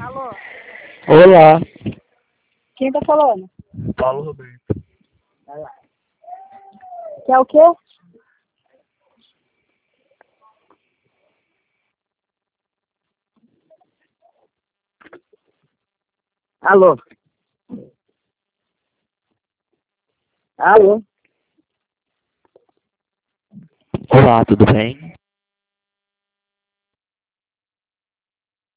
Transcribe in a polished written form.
Alô? Olá, Quem tá falando? Paulo Roberto. Quer o quê? Alô? Alô? Olá, tudo bem?